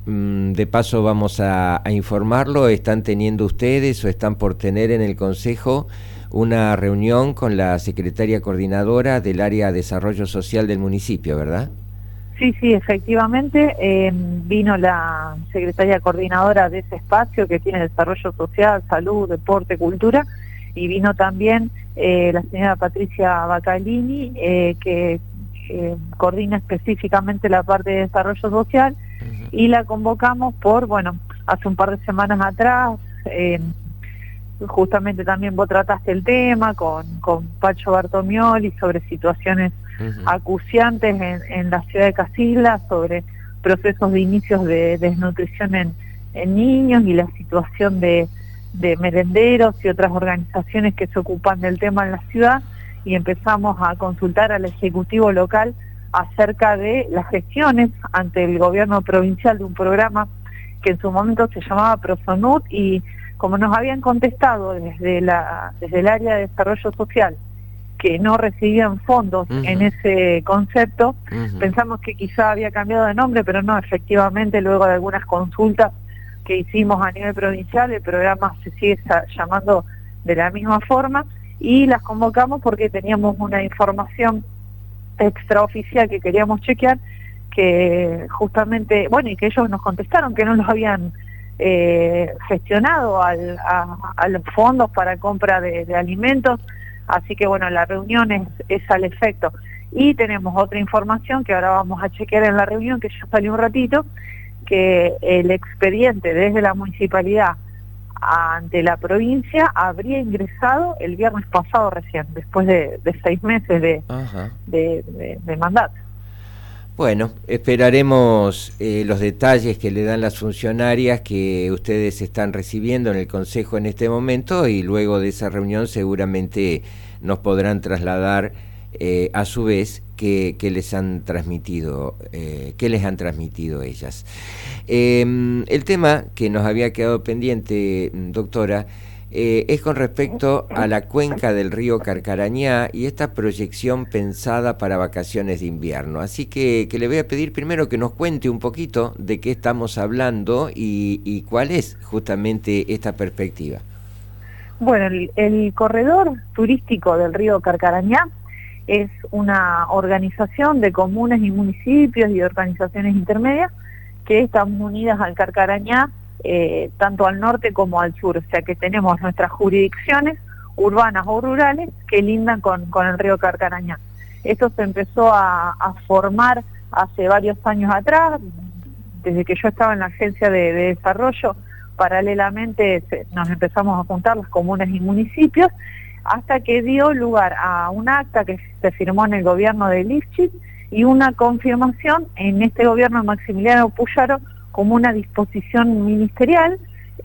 de paso vamos a informarlo, están teniendo ustedes o están por tener en el Consejo una reunión con la secretaria coordinadora del área de desarrollo social del municipio, ¿verdad? Sí, sí, efectivamente, vino la secretaria coordinadora de ese espacio que tiene desarrollo social, salud, deporte, cultura, y vino también la señora Patricia Bacalini, que coordina específicamente la parte de desarrollo social, y la convocamos bueno, hace un par de semanas atrás, justamente también vos trataste el tema con Pacho Bartomioli sobre situaciones acuciantes en la ciudad de Casilda, sobre procesos de inicios de desnutrición en niños y la situación de merenderos y otras organizaciones que se ocupan del tema en la ciudad, y empezamos a consultar al Ejecutivo local acerca de las gestiones ante el gobierno provincial de un programa que en su momento se llamaba Prosonut, y como nos habían contestado desde el área de desarrollo social que no recibían fondos en ese concepto, pensamos que quizá había cambiado de nombre, pero no, efectivamente, luego de algunas consultas que hicimos a nivel provincial, el programa se sigue llamando de la misma forma, y las convocamos porque teníamos una información extraoficial que queríamos chequear, que justamente, bueno, y que ellos nos contestaron que no los habían gestionado a los fondos para compra de alimentos. Así que bueno, la reunión es al efecto. Y tenemos otra información que ahora vamos a chequear en la reunión, que ya salió un ratito, que el expediente desde la municipalidad ante la provincia habría ingresado el viernes pasado recién, después de 6 meses de mandato. Bueno, esperaremos los detalles que le dan las funcionarias que ustedes están recibiendo en el Consejo en este momento, y luego de esa reunión seguramente nos podrán trasladar a su vez qué les han transmitido ellas. El tema que nos había quedado pendiente, doctora, es con respecto a la cuenca del río Carcarañá y esta proyección pensada para vacaciones de invierno. Así que le voy a pedir primero que nos cuente un poquito de qué estamos hablando y cuál es justamente esta perspectiva. Bueno, el corredor turístico del río Carcarañá es una organización de comunas y municipios y organizaciones intermedias que están unidas al Carcarañá, tanto al norte como al sur, o sea que tenemos nuestras jurisdicciones urbanas o rurales que lindan con el río Carcarañá. Esto se empezó a formar hace varios años atrás, desde que yo estaba en la agencia de desarrollo. Paralelamente nos empezamos a juntar las comunas y municipios, hasta que dio lugar a un acta que se firmó en el gobierno de Lifchitz y una confirmación en este gobierno de Maximiliano Puyaro como una disposición ministerial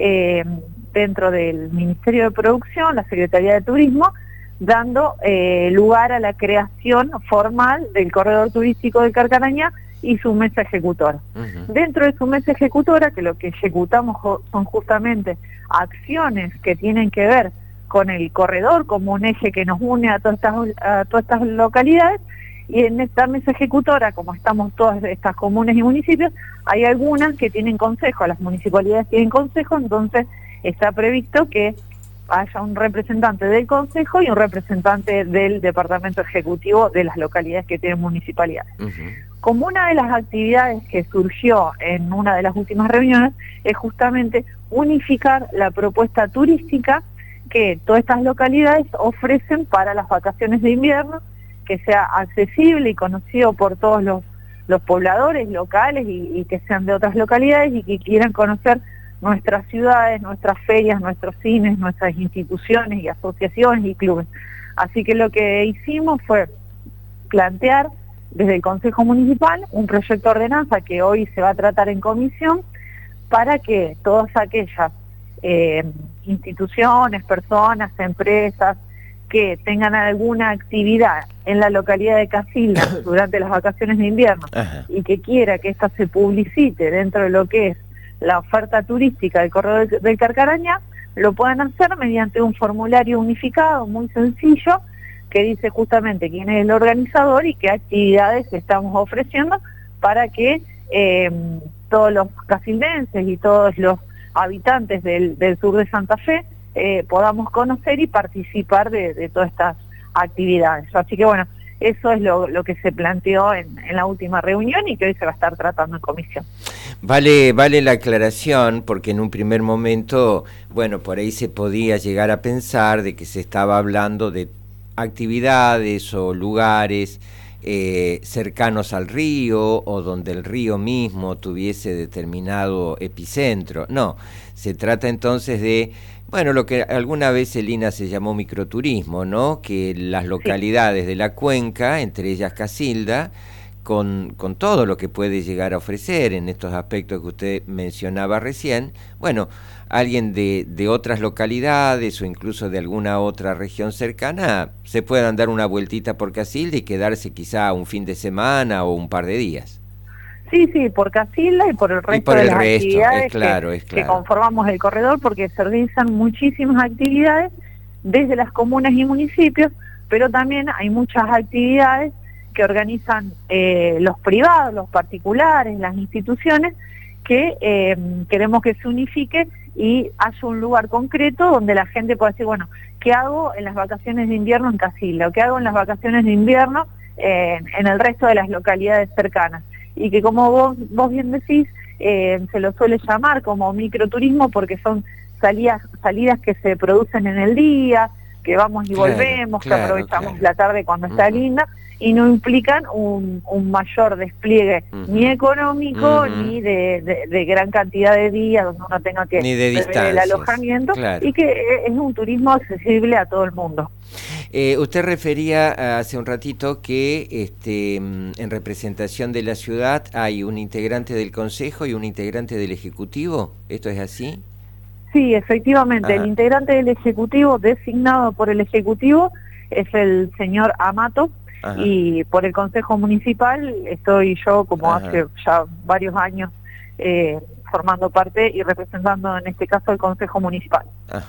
dentro del Ministerio de Producción, la Secretaría de Turismo, dando lugar a la creación formal del corredor turístico del Carcarañá y su mesa ejecutora. Dentro de su mesa ejecutora, que lo que ejecutamos son justamente acciones que tienen que ver con el corredor como un eje que nos une a todas estas localidades, y en esta mesa ejecutora, como estamos todas estas comunas y municipios, hay algunas que tienen consejo, las municipalidades tienen consejo, entonces está previsto que haya un representante del consejo y un representante del departamento ejecutivo de las localidades que tienen municipalidades. Como una de las actividades que surgió en una de las últimas reuniones es justamente unificar la propuesta turística que todas estas localidades ofrecen para las vacaciones de invierno, que sea accesible y conocido por todos los pobladores locales y que sean de otras localidades y que quieran conocer nuestras ciudades, nuestras ferias, nuestros cines, nuestras instituciones y asociaciones y clubes. Así que lo que hicimos fue plantear desde el Consejo Municipal un proyecto de ordenanza que hoy se va a tratar en comisión para que todas aquellas instituciones, personas, empresas que tengan alguna actividad en la localidad de Casilda durante las vacaciones de invierno y que quiera que ésta se publicite dentro de lo que es la oferta turística del corredor del Carcarañá, lo puedan hacer mediante un formulario unificado muy sencillo que dice justamente quién es el organizador y qué actividades estamos ofreciendo para que todos los casildenses y todos los habitantes del sur de Santa Fe podamos conocer y participar de todas estas actividades. Así que bueno, eso es lo que se planteó en la última reunión y que hoy se va a estar tratando en comisión. Vale la aclaración, porque en un primer momento, bueno, por ahí se podía llegar a pensar de que se estaba hablando de actividades o lugares cercanos al río o donde el río mismo tuviese determinado epicentro. No, se trata entonces de, bueno, lo que alguna vez el INA se llamó microturismo, ¿no? Que las localidades de la cuenca, entre ellas Casilda, con todo lo que puede llegar a ofrecer en estos aspectos que usted mencionaba recién, bueno, alguien de otras localidades o incluso de alguna otra región cercana se puedan dar una vueltita por Casilda y quedarse quizá un fin de semana o un par de días. Sí, por Casilda y por el resto de las actividades que conformamos el corredor, porque se realizan muchísimas actividades desde las comunas y municipios, pero también hay muchas actividades que organizan los privados, los particulares, las instituciones, que queremos que se unifique y haya un lugar concreto donde la gente pueda decir, bueno, ¿qué hago en las vacaciones de invierno en Casilda? ¿O qué hago en las vacaciones de invierno en el resto de las localidades cercanas? Y que, como vos bien decís, se lo suele llamar como microturismo porque son salidas que se producen en el día, que vamos y volvemos, que aprovechamos la tarde cuando está linda, y no implican un mayor despliegue ni económico ni de gran cantidad de días donde uno tenga que prever el alojamiento, y que es un turismo accesible a todo el mundo. Usted refería hace un ratito que en representación de la ciudad hay un integrante del Consejo y un integrante del Ejecutivo. ¿Esto es así? Sí, efectivamente. El integrante del Ejecutivo designado por el Ejecutivo es el señor Amato. Y por el Consejo Municipal estoy yo, como hace ya varios años, formando parte y representando en este caso el Consejo Municipal.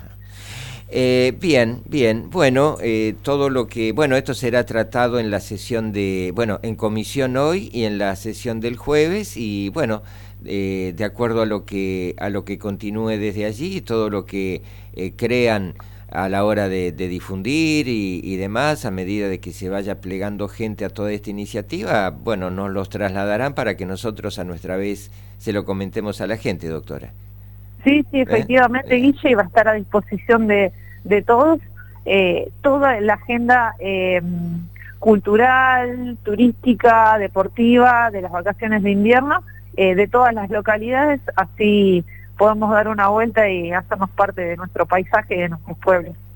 Bien, bueno, todo lo que, bueno, esto será tratado en la sesión en comisión hoy y en la sesión del jueves, y bueno, de acuerdo a lo que continúe desde allí, todo lo que crean a la hora de difundir y demás, a medida de que se vaya plegando gente a toda esta iniciativa, bueno, nos los trasladarán para que nosotros a nuestra vez se lo comentemos a la gente, doctora. Sí, efectivamente, Guille, va a estar a disposición de todos, toda la agenda cultural, turística, deportiva, de las vacaciones de invierno, de todas las localidades, así podemos dar una vuelta y hacernos parte de nuestro paisaje y de nuestros pueblos.